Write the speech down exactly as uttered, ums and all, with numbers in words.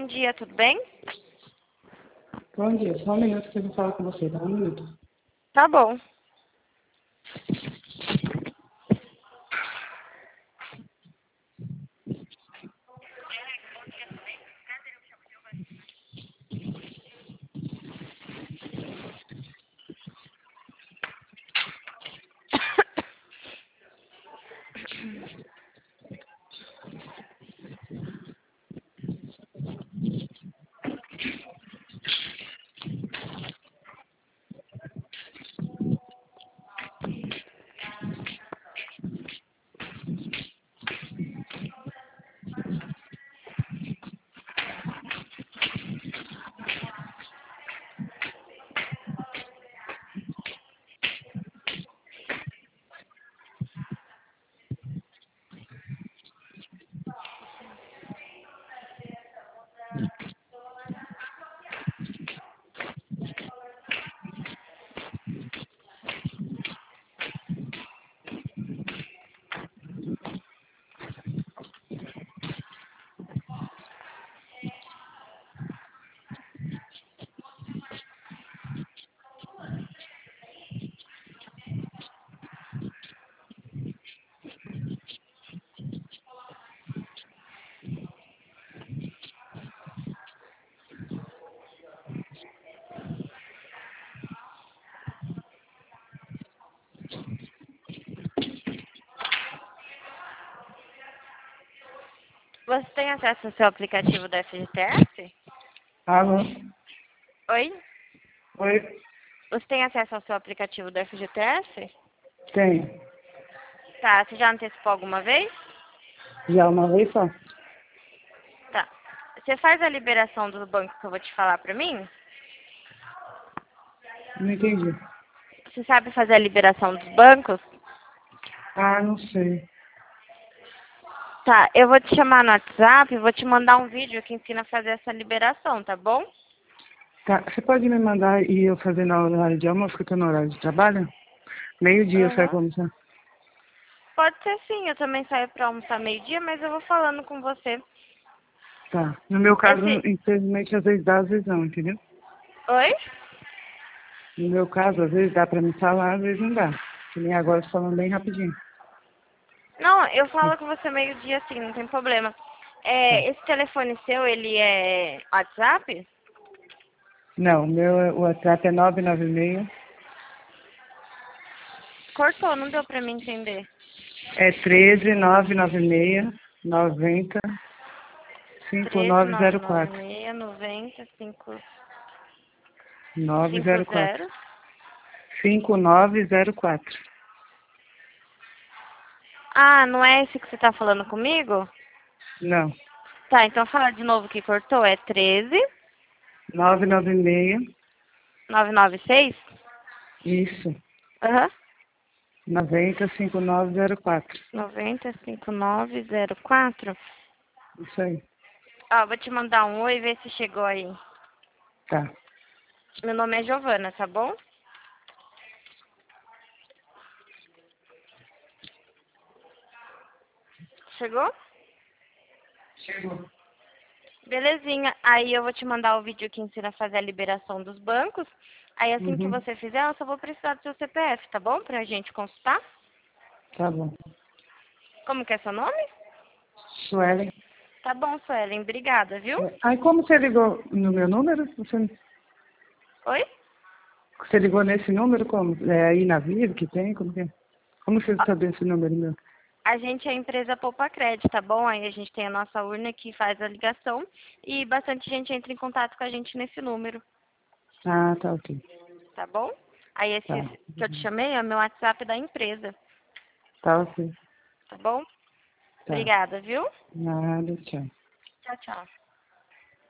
bom dia, tudo bem? Bom dia, só um minuto que eu vou falar com você, tá? Um minuto. Tá bom. Você tem acesso ao seu aplicativo da F G T S? Alô? Oi? Oi? Você tem acesso ao seu aplicativo da F G T S? Tem. Tá, você já antecipou alguma vez? Já uma vez só? Tá. Você faz a liberação do banco que eu vou te falar pra mim? Não entendi. Você sabe fazer a liberação dos bancos? Ah, não sei. Tá, eu vou te chamar no WhatsApp e vou te mandar um vídeo que ensina a fazer essa liberação, tá bom? Tá, você pode me mandar e eu fazer na horário de almoço, que eu tô no horário de trabalho? Meio-dia eu saio pra Aham. almoçar. Pode ser sim, eu também saio pra almoçar meio-dia, mas eu vou falando com você. Tá. No meu caso, Esse... infelizmente, às vezes dá, às vezes não, entendeu? Oi? No meu caso, às vezes dá pra me falar, às vezes não dá. Que nem agora, falando bem rapidinho. Não, eu falo com você meio-dia sim, não tem problema. Tá. É, esse telefone seu, ele é WhatsApp? Não, o meu WhatsApp é nove nove seis. Cortou, não deu pra mim entender. É treze nove nove seis noventa cinco treze, nove nove zero nove quatro. seis, noventa, cinco, nove cinco zero quatro. zero. cinco nove zero quatro. Ah, não é esse que você tá falando comigo? Não. Tá, então fala de novo que cortou. É treze, nove nove seis. nove nove seis? Isso. Aham. noventa cinco nove zero quatro. noventa, cinco nove zero quatro. Isso aí. Ó, vou te mandar um oi e ver se chegou aí. Tá. Meu nome é Giovana, tá bom? Chegou? Chegou. Belezinha. Aí eu vou te mandar o vídeo que ensina a fazer a liberação dos bancos. Aí assim que Uhum. você fizer, eu só vou precisar do seu C P F, tá bom? Pra gente consultar. Tá bom. Como que é seu nome? Suelen. Tá bom, Suelen. Obrigada, viu? É, aí como você ligou no meu número? Você, Oi? você ligou nesse número como? É aí na Vivo que tem? Como que é? Como você Ó, sabia esse número meu? a gente é a empresa Poupa Crédito, tá bom? Aí a gente tem a nossa urna que faz a ligação e bastante gente entra em contato com a gente nesse número, Ah, tá ok. tá bom? Aí esse Tá. que eu te chamei é meu WhatsApp da empresa, Tá ok. tá bom? Tá. Obrigada, viu? Nada, tchau. Tchau, tchau.